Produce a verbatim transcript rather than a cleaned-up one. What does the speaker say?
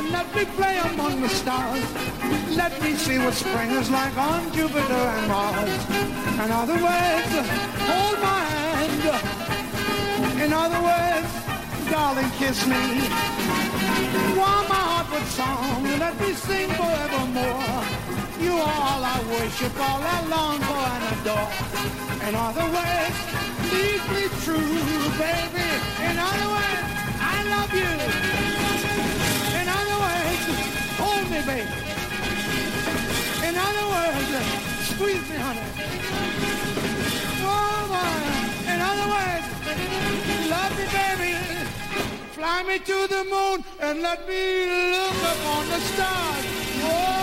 Let me play among the stars. Let me see what spring is like on Jupiter and Mars. In other words, hold my hand. In other words, darling, kiss me. Warm my heart with song. Let me sing forevermore. You are all I worship, all I long for and adore. In other words, please be true, baby. In other words, I love you. In other words, hold me, baby. In other words, squeeze me, honey. Oh, my. In other words, love me, baby. Fly me to the moon and let me look up on the stars. Oh,